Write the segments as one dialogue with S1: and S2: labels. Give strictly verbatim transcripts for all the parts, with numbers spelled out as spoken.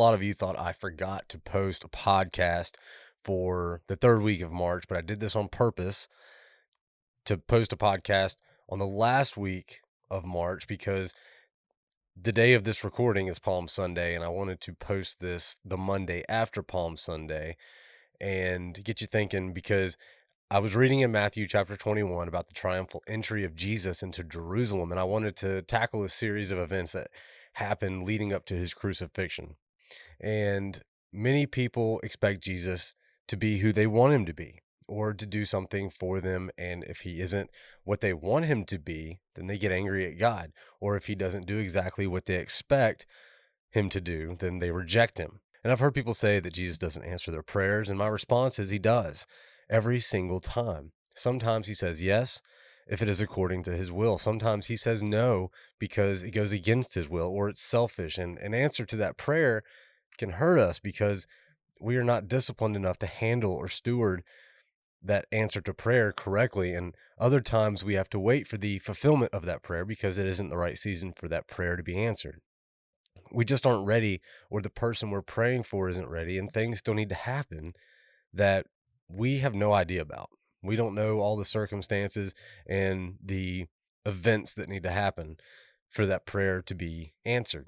S1: lot of you thought I forgot to post a podcast for the third week of March, but I did this on purpose to post a podcast on the last week of March because the day of this recording is Palm Sunday, and I wanted to post this the Monday after Palm Sunday and get you thinking, because I was reading in Matthew chapter twenty-one about the triumphal entry of Jesus into Jerusalem, and I wanted to tackle a series of events that happened leading up to his crucifixion. And many people expect Jesus to be who they want him to be, or to do something for them. And if he isn't what they want him to be, then they get angry at God. Or if he doesn't do exactly what they expect him to do, then they reject him. And I've heard people say that Jesus doesn't answer their prayers, and my response is he does, every single time. Sometimes he says yes, if it is according to his will. Sometimes he says no because it goes against his will, or it's selfish. And an answer to that prayer can hurt us because we are not disciplined enough to handle or steward that answer to prayer correctly. And other times we have to wait for the fulfillment of that prayer because it isn't the right season for that prayer to be answered. We just aren't ready, or the person we're praying for isn't ready, and things still need to happen that we have no idea about. We don't know all the circumstances and the events that need to happen for that prayer to be answered.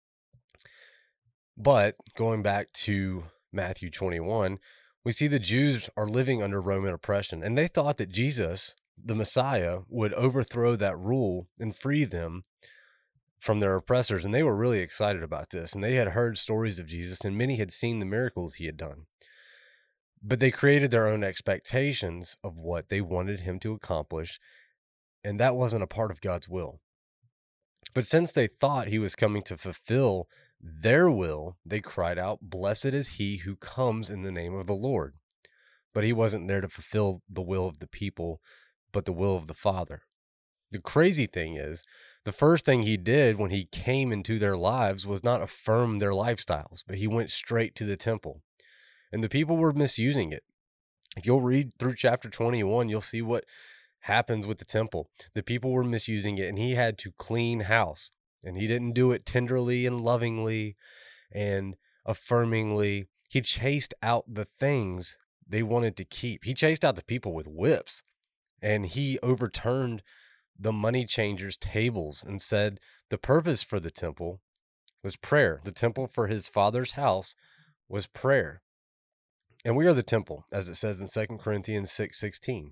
S1: But going back to Matthew twenty-one, we see the Jews are living under Roman oppression, and they thought that Jesus, the Messiah, would overthrow that rule and free them from their oppressors. And they were really excited about this, and they had heard stories of Jesus, and many had seen the miracles he had done. But they created their own expectations of what they wanted him to accomplish, and that wasn't a part of God's will. But since they thought he was coming to fulfill their will, they cried out, "Blessed is he who comes in the name of the Lord." But he wasn't there to fulfill the will of the people, but the will of the Father. The crazy thing is, the first thing he did when he came into their lives was not affirm their lifestyles, but he went straight to the temple. And the people were misusing it. If you'll read through chapter twenty-one, you'll see what happens with the temple. The people were misusing it, and he had to clean house. And he didn't do it tenderly and lovingly and affirmingly. He chased out the things they wanted to keep. He chased out the people with whips, and he overturned the money changers' tables and said the purpose for the temple was prayer. The temple for his Father's house was prayer. And we are the temple, as it says in Second Corinthians six sixteen.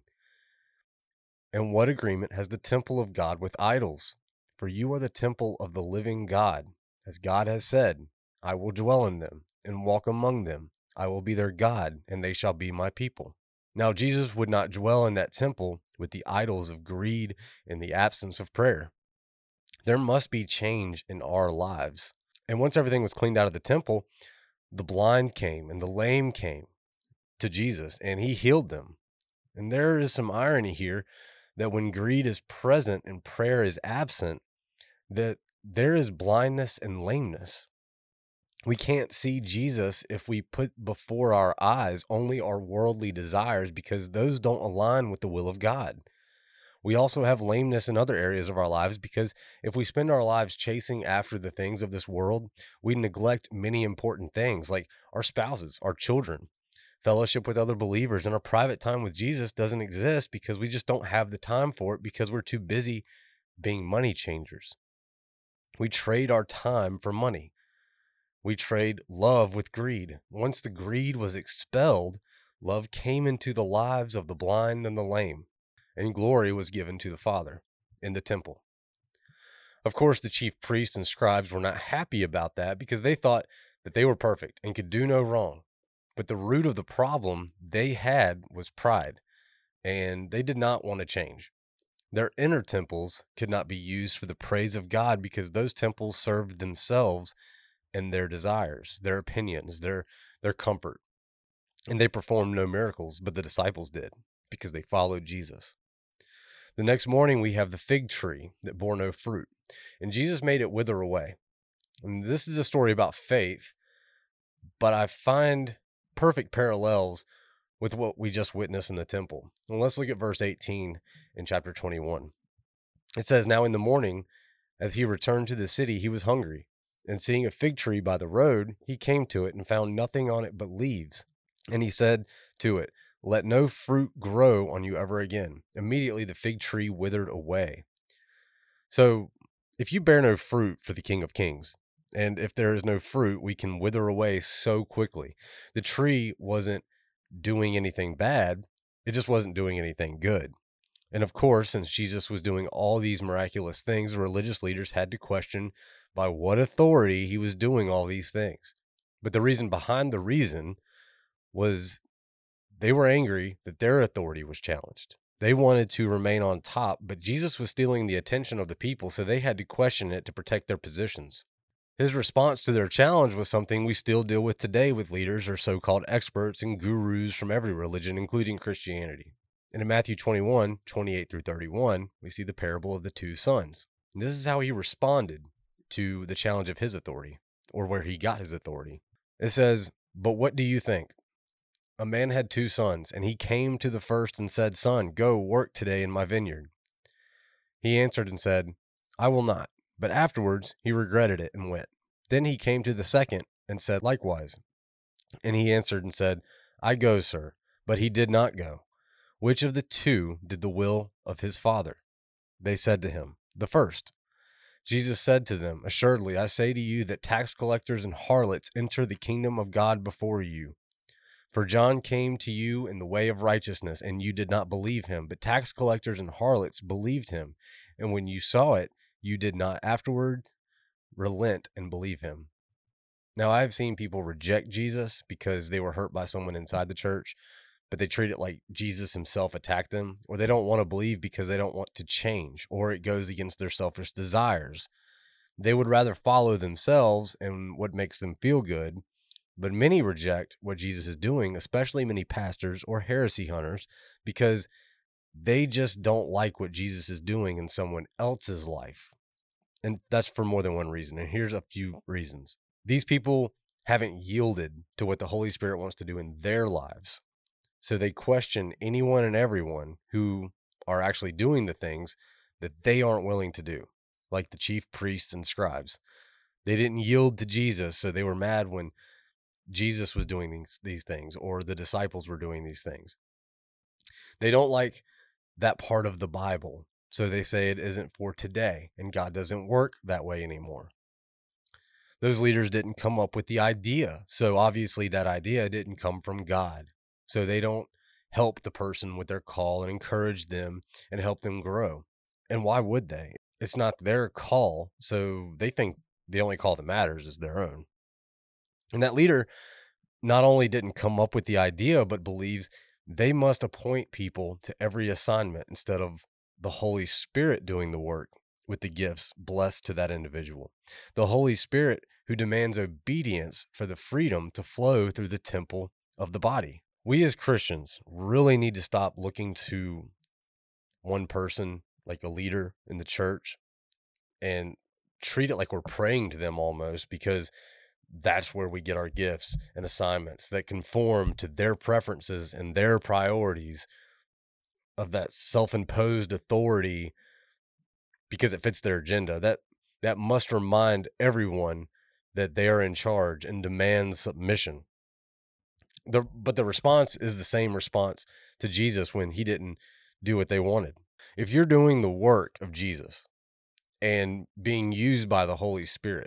S1: And what agreement has the temple of God with idols? For you are the temple of the living God. As God has said, I will dwell in them and walk among them. I will be their God, and they shall be my people. Now, Jesus would not dwell in that temple with the idols of greed and the absence of prayer. There must be change in our lives. And once everything was cleaned out of the temple, the blind came and the lame came to Jesus, and he healed them. And there is some irony here that when greed is present and prayer is absent, that there is blindness and lameness. We can't see Jesus if we put before our eyes only our worldly desires, because those don't align with the will of God. We also have lameness in other areas of our lives, because if we spend our lives chasing after the things of this world, we neglect many important things like our spouses, our children, fellowship with other believers, and our private time with Jesus doesn't exist because we just don't have the time for it, because we're too busy being money changers. We trade our time for money. We trade love with greed. Once the greed was expelled, love came into the lives of the blind and the lame, and glory was given to the Father in the temple. Of course, the chief priests and scribes were not happy about that because they thought that they were perfect and could do no wrong. But the root of the problem they had was pride, and they did not want to change. Their inner temples could not be used for the praise of God because those temples served themselves and their desires, their opinions, their their comfort. And they performed no miracles, but the disciples did because they followed Jesus. The next morning we have the fig tree that bore no fruit, and Jesus made it wither away. And this is a story about faith, but I find perfect parallels with what we just witnessed in the temple. And let's look at verse eighteen in chapter twenty-one. It says, "Now in the morning, as he returned to the city, he was hungry. And seeing a fig tree by the road, he came to it and found nothing on it but leaves. And he said to it, let no fruit grow on you ever again. Immediately the fig tree withered away. So if you bear no fruit for the King of Kings, and if there is no fruit, we can wither away so quickly. The tree wasn't doing anything bad. It just wasn't doing anything good. And of course, since Jesus was doing all these miraculous things, the religious leaders had to question by what authority he was doing all these things. But the reason behind the reason was they were angry that their authority was challenged. They wanted to remain on top, but Jesus was stealing the attention of the people, so they had to question it to protect their positions. His response to their challenge was something we still deal with today with leaders or so-called experts and gurus from every religion, including Christianity. And in Matthew twenty-one, twenty-eight through thirty-one, we see the parable of the two sons. And this is how he responded to the challenge of his authority, or where he got his authority. It says, but what do you think? A man had two sons, and he came to the first and said, son, go work today in my vineyard. He answered and said, I will not. But afterwards he regretted it and went. Then he came to the second and said likewise. And he answered and said, I go, sir. But he did not go. Which of the two did the will of his father? They said to him, the first. Jesus said to them, assuredly, I say to you that tax collectors and harlots enter the kingdom of God before you. For John came to you in the way of righteousness, and you did not believe him, but tax collectors and harlots believed him. And when you saw it, you did not afterward relent and believe him. Now, I have seen people reject Jesus because they were hurt by someone inside the church, but they treat it like Jesus himself attacked them, or they don't want to believe because they don't want to change, or it goes against their selfish desires. They would rather follow themselves and what makes them feel good. But many reject what Jesus is doing, especially many pastors or heresy hunters, because they just don't like what Jesus is doing in someone else's life. And that's for more than one reason. And here's a few reasons. These people haven't yielded to what the Holy Spirit wants to do in their lives. So they question anyone and everyone who are actually doing the things that they aren't willing to do, like the chief priests and scribes. They didn't yield to Jesus, so they were mad when Jesus was doing these, these things, or the disciples were doing these things. They don't like that part of the Bible, so they say it isn't for today, and God doesn't work that way anymore. Those leaders didn't come up with the idea, so obviously that idea didn't come from God. So they don't help the person with their call and encourage them and help them grow. And why would they? It's not their call, so they think the only call that matters is their own. And that leader not only didn't come up with the idea, but believes they must appoint people to every assignment instead of the Holy Spirit doing the work with the gifts blessed to that individual. The Holy Spirit who demands obedience for the freedom to flow through the temple of the body. We as Christians really need to stop looking to one person like a leader in the church and treat it like we're praying to them almost, because that's where we get our gifts and assignments that conform to their preferences and their priorities of that self-imposed authority because it fits their agenda. That that must remind everyone that they are in charge and demands submission. The, but the response is the same response to Jesus when he didn't do what they wanted. If you're doing the work of Jesus and being used by the Holy Spirit,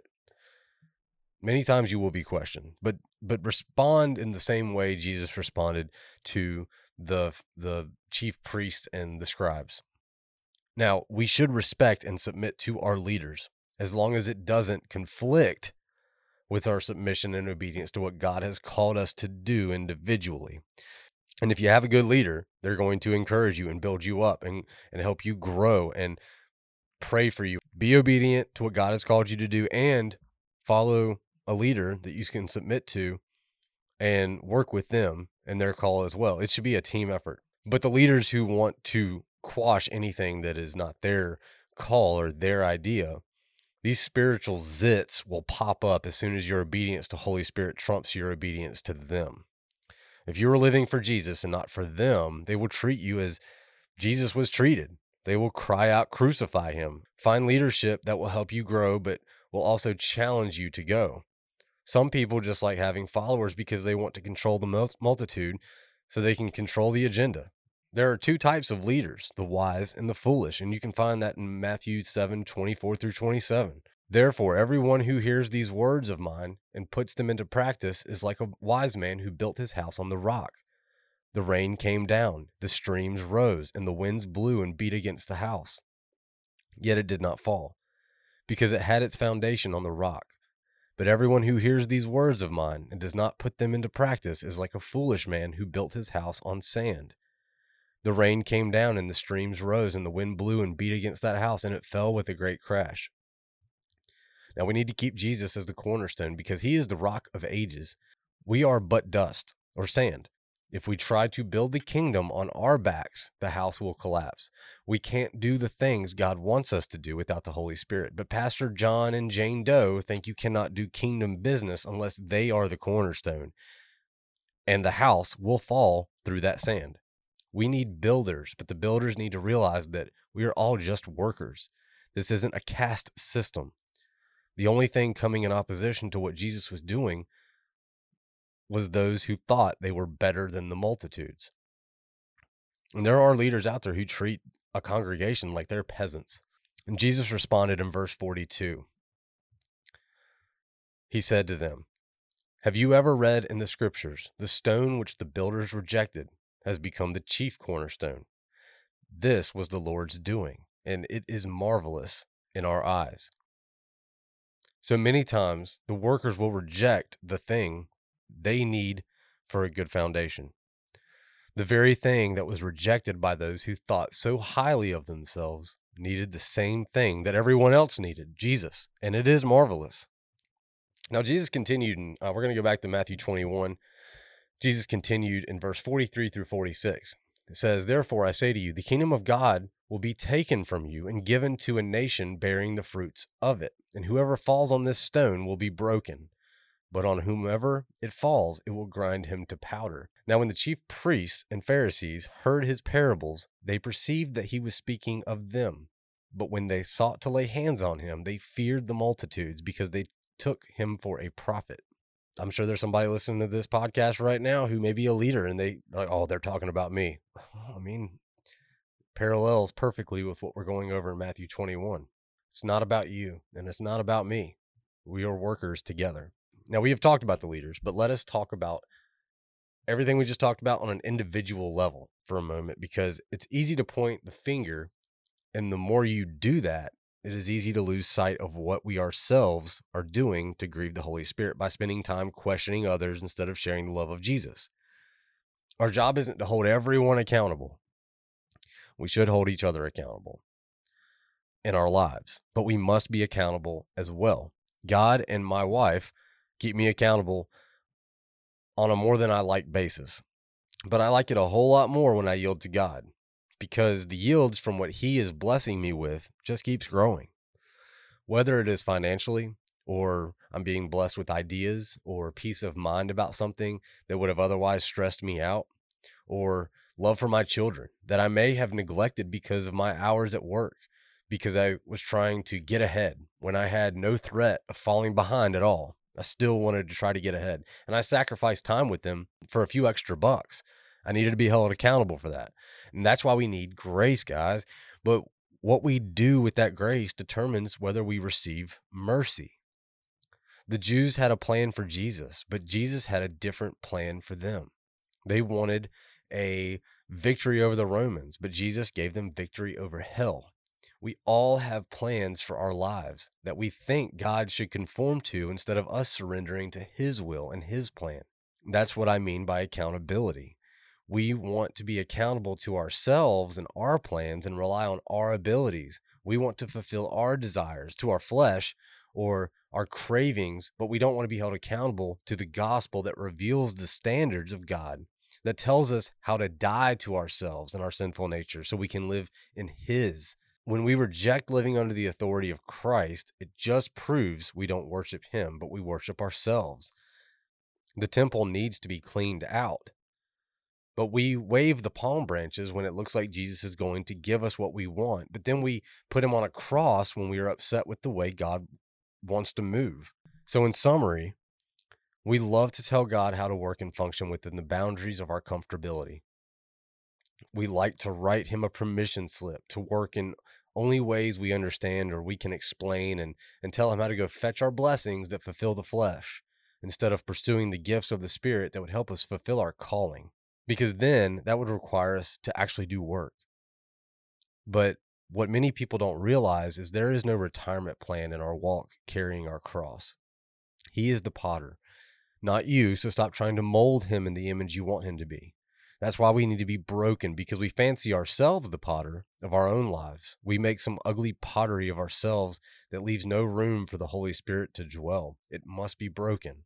S1: many times you will be questioned, but but respond in the same way Jesus responded to the the chief priests and the scribes. Now, we should respect and submit to our leaders as long as it doesn't conflict with our submission and obedience to what God has called us to do individually. And if you have a good leader, they're going to encourage you and build you up and, and help you grow and pray for you. Be obedient to what God has called you to do and follow a leader that you can submit to and work with them and their call as well. It should be a team effort. But the leaders who want to quash anything that is not their call or their idea, these spiritual zits will pop up as soon as your obedience to Holy Spirit trumps your obedience to them. If you are living for Jesus and not for them, they will treat you as Jesus was treated. They will cry out, crucify him. Find leadership that will help you grow, but will also challenge you to go. Some people just like having followers because they want to control the mul- multitude so they can control the agenda. There are two types of leaders, the wise and the foolish, and you can find that in Matthew seven, twenty-four through twenty-seven. Therefore, everyone who hears these words of mine and puts them into practice is like a wise man who built his house on the rock. The rain came down, the streams rose, and the winds blew and beat against the house. Yet it did not fall, because it had its foundation on the rock. But everyone who hears these words of mine and does not put them into practice is like a foolish man who built his house on sand. The rain came down and the streams rose and the wind blew and beat against that house, and it fell with a great crash. Now we need to keep Jesus as the cornerstone because he is the rock of ages. We are but dust or sand. If we try to build the kingdom on our backs, the house will collapse. We can't do the things God wants us to do without the Holy Spirit. But Pastor John and Jane Doe think you cannot do kingdom business unless they are the cornerstone. And the house will fall through that sand. We need builders, but the builders need to realize that we are all just workers. This isn't a caste system. The only thing coming in opposition to what Jesus was doing was those who thought they were better than the multitudes. And there are leaders out there who treat a congregation like they're peasants. And Jesus responded in verse forty-two. He said to them, "Have you ever read in the scriptures, the stone which the builders rejected has become the chief cornerstone? This was the Lord's doing, and it is marvelous in our eyes." So many times the workers will reject the thing they need for a good foundation. The very thing that was rejected by those who thought so highly of themselves needed the same thing that everyone else needed, Jesus, and it is marvelous. Now, Jesus continued, and uh, we're going to go back to Matthew twenty-one. Jesus continued in verse forty-three through forty-six. It says, "Therefore I say to you, the kingdom of God will be taken from you and given to a nation bearing the fruits of it. And whoever falls on this stone will be broken, but on whomever it falls, it will grind him to powder." Now when the chief priests and Pharisees heard his parables, they perceived that he was speaking of them. But when they sought to lay hands on him, they feared the multitudes because they took him for a prophet. I'm sure there's somebody listening to this podcast right now who may be a leader and they like, oh, they're talking about me. I mean, parallels perfectly with what we're going over in Matthew twenty-one. It's not about you and it's not about me. We are workers together. Now, we have talked about the leaders, but let us talk about everything we just talked about on an individual level for a moment, because it's easy to point the finger, and the more you do that, it is easy to lose sight of what we ourselves are doing to grieve the Holy Spirit by spending time questioning others instead of sharing the love of Jesus. Our job isn't to hold everyone accountable. We should hold each other accountable in our lives, but we must be accountable as well. God and my wife keep me accountable on a more than I like basis, but I like it a whole lot more when I yield to God, because the yields from what he is blessing me with just keeps growing. Whether it is financially, or I'm being blessed with ideas or peace of mind about something that would have otherwise stressed me out, or love for my children that I may have neglected because of my hours at work, because I was trying to get ahead when I had no threat of falling behind at all. I still wanted to try to get ahead, and I sacrificed time with them for a few extra bucks. I needed to be held accountable for that. And that's why we need grace, guys. But what we do with that grace determines whether we receive mercy. The Jews had a plan for Jesus, but Jesus had a different plan for them. They wanted a victory over the Romans, but Jesus gave them victory over hell. We all have plans for our lives that we think God should conform to instead of us surrendering to his will and his plan. That's what I mean by accountability. We want to be accountable to ourselves and our plans and rely on our abilities. We want to fulfill our desires to our flesh or our cravings, but we don't want to be held accountable to the gospel that reveals the standards of God, that tells us how to die to ourselves and our sinful nature so we can live in his. When we reject living under the authority of Christ, it just proves we don't worship him, but we worship ourselves. The temple needs to be cleaned out. But we wave the palm branches when it looks like Jesus is going to give us what we want. But then we put him on a cross when we are upset with the way God wants to move. So in summary, we love to tell God how to work and function within the boundaries of our comfortability. We like to write him a permission slip to work in only ways we understand or we can explain, and, and tell him how to go fetch our blessings that fulfill the flesh, instead of pursuing the gifts of the Spirit that would help us fulfill our calling. Because then that would require us to actually do work. But what many people don't realize is there is no retirement plan in our walk carrying our cross. He is the potter, not you, so stop trying to mold him in the image you want him to be. That's why we need to be broken, because we fancy ourselves the potter of our own lives. We make some ugly pottery of ourselves that leaves no room for the Holy Spirit to dwell. It must be broken.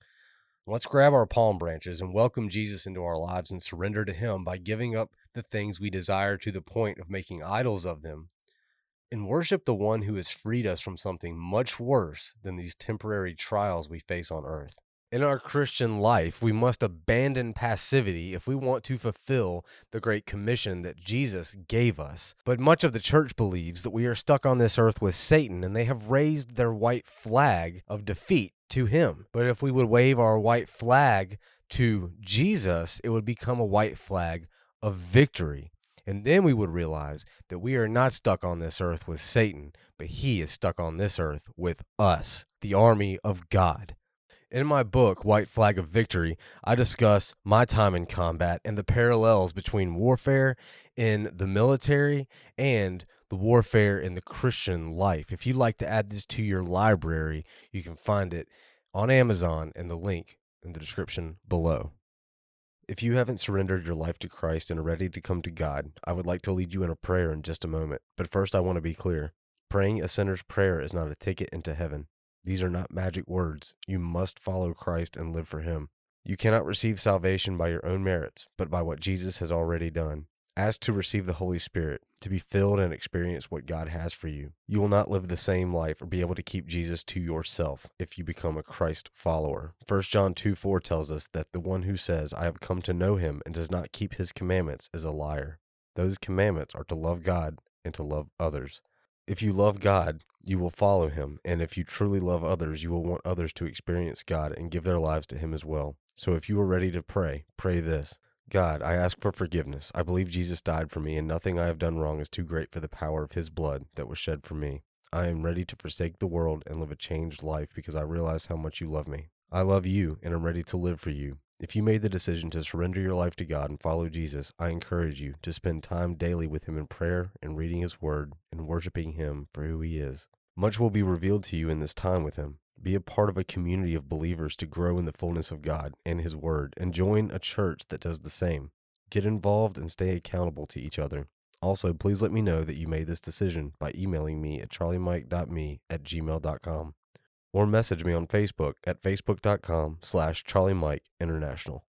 S1: Let's grab our palm branches and welcome Jesus into our lives and surrender to him by giving up the things we desire to the point of making idols of them, and worship the one who has freed us from something much worse than these temporary trials we face on earth. In our Christian life, we must abandon passivity if we want to fulfill the Great Commission that Jesus gave us. But much of the church believes that we are stuck on this earth with Satan, and they have raised their white flag of defeat to him. But if we would wave our white flag to Jesus, it would become a white flag of victory. And then we would realize that we are not stuck on this earth with Satan, but he is stuck on this earth with us, the army of God. In my book, White Flag of Victory, I discuss my time in combat and the parallels between warfare in the military and the warfare in the Christian life. If you'd like to add this to your library, you can find it on Amazon and the link in the description below. If you haven't surrendered your life to Christ and are ready to come to God, I would like to lead you in a prayer in just a moment. But first, I want to be clear. Praying a sinner's prayer is not a ticket into heaven. These are not magic words. You must follow Christ and live for him. You cannot receive salvation by your own merits, but by what Jesus has already done. Ask to receive the Holy Spirit, to be filled and experience what God has for you. You will not live the same life or be able to keep Jesus to yourself if you become a Christ follower. First John two four tells us that the one who says, "I have come to know him," and does not keep his commandments is a liar. Those commandments are to love God and to love others. If you love God, you will follow him, and if you truly love others, you will want others to experience God and give their lives to him as well. So if you are ready to pray, pray this. God, I ask for forgiveness. I believe Jesus died for me, and nothing I have done wrong is too great for the power of his blood that was shed for me. I am ready to forsake the world and live a changed life because I realize how much you love me. I love you and am ready to live for you. If you made the decision to surrender your life to God and follow Jesus, I encourage you to spend time daily with him in prayer and reading his word and worshiping him for who he is. Much will be revealed to you in this time with him. Be a part of a community of believers to grow in the fullness of God and his word, and join a church that does the same. Get involved and stay accountable to each other. Also, please let me know that you made this decision by emailing me at charlie mike dot me at gmail dot com or message me on Facebook at facebook dot com slash charlie mike international.